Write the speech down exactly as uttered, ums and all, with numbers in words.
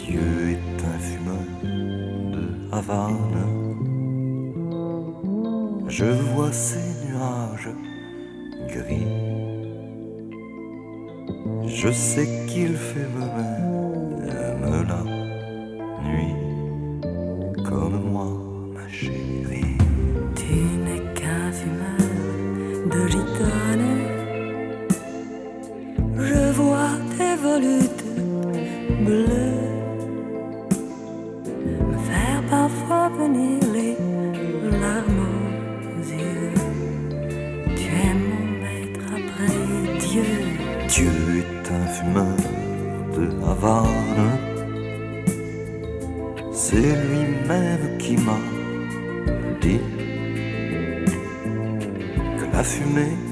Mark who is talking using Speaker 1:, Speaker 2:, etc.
Speaker 1: Dieu est un fumeur de Havane. Je vois ces nuages gris. Je sais qu'il fait même la nuit comme moi, ma chérie.
Speaker 2: Tu n'es qu'un fumeur de gitane. Je vois tes volutes bleues me faire parfois venir les larmes aux yeux. Tu es mon maître après Dieu.
Speaker 1: Dieu est un fumeur de Havane. C'est lui-même qui m'a dit que la fumée